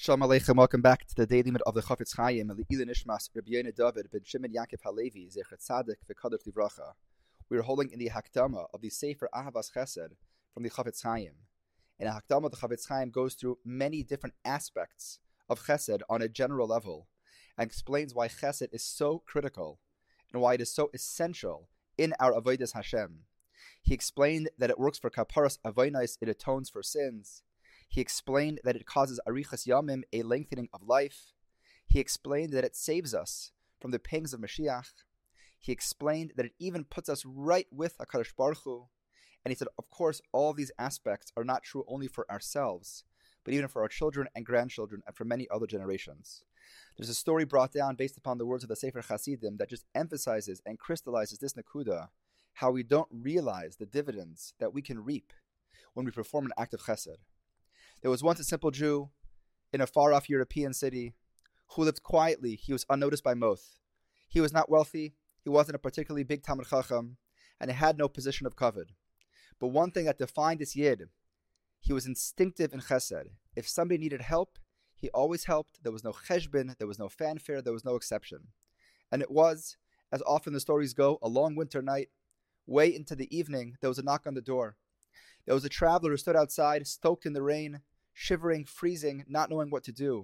Shalom Aleichem, welcome back to the daily limit of the Chafetz Chaim, Le'ilui Nishmas Rabbi Yonah David ben Shimon Yaakov Halevi, Zecher Tzadik v'Kadosh Livracha. We are holding in the Hakdama of the Sefer Ahavas Chesed from the Chafetz Chaim. In a Hakdama, the Chafetz Chaim goes through many different aspects of Chesed on a general level and explains why Chesed is so critical and why it is so essential in our Avodas Hashem. He explained that it works for Kaparas Avonos, it atones for sins. He explained that it causes arichas yamim, a lengthening of life. He explained that it saves us from the pangs of Mashiach. He explained that it even puts us right with HaKadosh Baruch Hu. And he said, of course, all these aspects are not true only for ourselves, but even for our children and grandchildren and for many other generations. There's a story brought down based upon the words of the Sefer Chasidim that just emphasizes and crystallizes this nakuda, how we don't realize the dividends that we can reap when we perform an act of chesed. There was once a simple Jew in a far-off European city who lived quietly. He was unnoticed by most. He was not wealthy, he wasn't a particularly big Talmid Chacham, and he had no position of kavod. But one thing that defined this Yid, he was instinctive in chesed. If somebody needed help, he always helped. There was no cheshbon, there was no fanfare, there was no exception. And it was, as often the stories go, a long winter night, way into the evening, there was a knock on the door. There was a traveler who stood outside, stoked in the rain, shivering, freezing, not knowing what to do.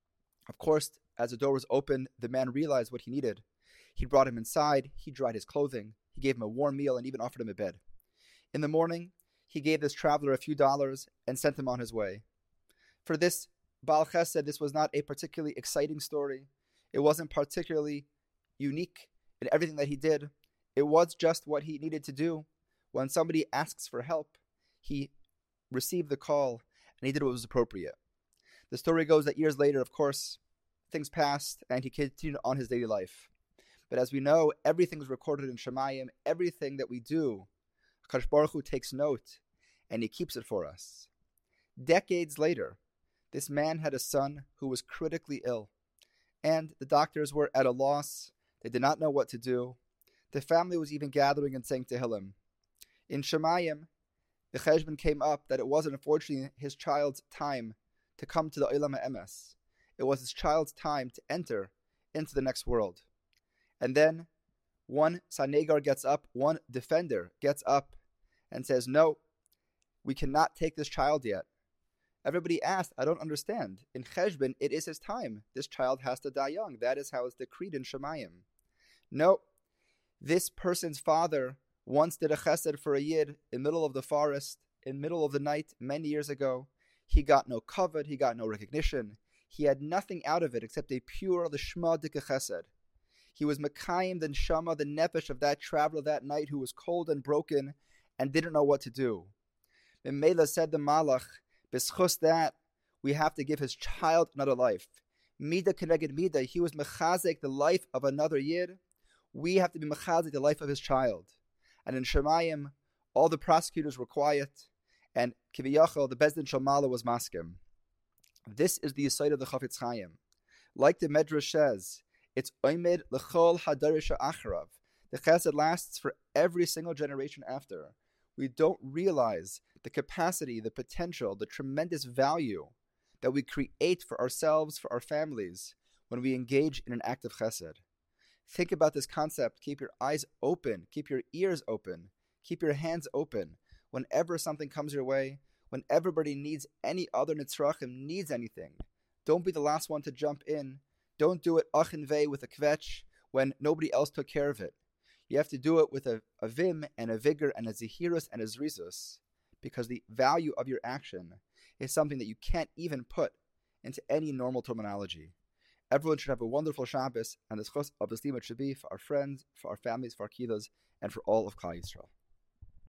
Of course, as the door was opened, the man realized what he needed. He brought him inside, he dried his clothing, he gave him a warm meal, and even offered him a bed. In the morning, he gave this traveler a few dollars and sent him on his way. For this Baal Chesed, this was not a particularly exciting story. It wasn't particularly unique in everything that he did. It was just what he needed to do. When somebody asks for help, he received the call, and he did what was appropriate. The story goes that years later, of course, things passed, and he continued on his daily life. But as we know, everything is recorded in Shemayim. Everything that we do, HaKadosh Baruch Hu takes note, and he keeps it for us. Decades later, this man had a son who was critically ill, and the doctors were at a loss. They did not know what to do. The family was even gathering and saying Tehillim. In Shemayim, the cheshbon came up that it wasn't, unfortunately, his child's time to come to the Olam HaEmes. It was his child's time to enter into the next world. And then one Sanegar gets up, one defender gets up and says, no, we cannot take this child yet. Everybody asked, I don't understand. In cheshbon, it is his time. This child has to die young. That is how it's decreed in Shemayim. No, this person's father once did a chesed for a Yid in the middle of the forest, in the middle of the night, many years ago. He got no kavod, he got no recognition. He had nothing out of it except a pure lishma dika chesed. He was mekayim the neshama, the nefesh of that traveler that night who was cold and broken and didn't know what to do. Memela said the malach, b'schus that, we have to give his child another life. Mida keneged mida, he was mechazek the life of another Yid. We have to be mechazek the life of his child. And in Shemayim, all the prosecutors were quiet, and Kiviyachal, the Bezdin Shalmala, was maskim. This is the Yesod of the Chafetz Chaim. Like the Medrash says, it's Oimed L'chol Hadarisha Acharav. The Chesed lasts for every single generation after. We don't realize the capacity, the potential, the tremendous value that we create for ourselves, for our families, when we engage in an act of Chesed. Think about this concept. Keep your eyes open. Keep your ears open. Keep your hands open. Whenever something comes your way, when everybody needs any other nitzrachim, needs anything, don't be the last one to jump in. Don't do it achin vei with a kvetch when nobody else took care of it. You have to do it with a vim and a vigor and a zehirus and a zrizus, because the value of your action is something that you can't even put into any normal terminology. Everyone should have a wonderful Shabbos, and the schos of the Slimut should be for our friends, for our families, for our kiddos, and for all of Klal Yisrael.